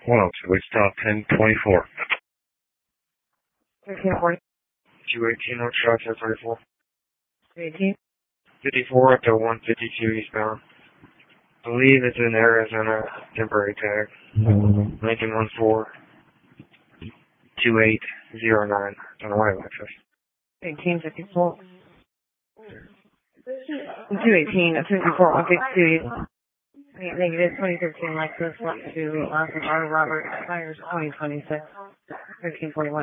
102, it's stop 1024. 1340. 218 North Shot 34. 218. 54 up to 152 eastbound. Believe it's in Arizona, temporary tag. 1914 2809 on the way access. 1854. 218 at 54 152. Negative 2013 Lexus left to Robert Myers 2026. 1341.